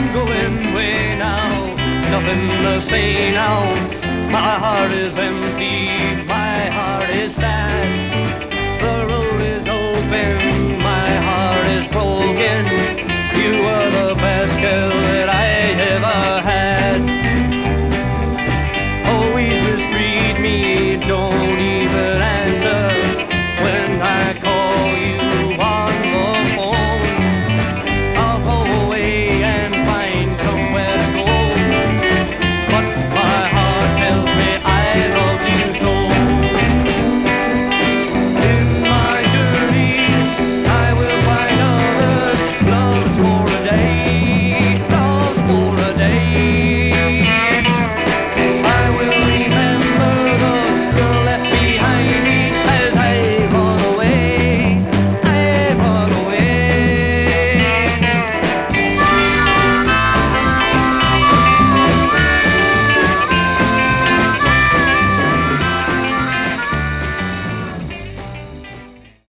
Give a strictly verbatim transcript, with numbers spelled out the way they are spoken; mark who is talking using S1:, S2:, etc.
S1: I'm going away now, nothing to say now. My heart is empty, my heart is sad.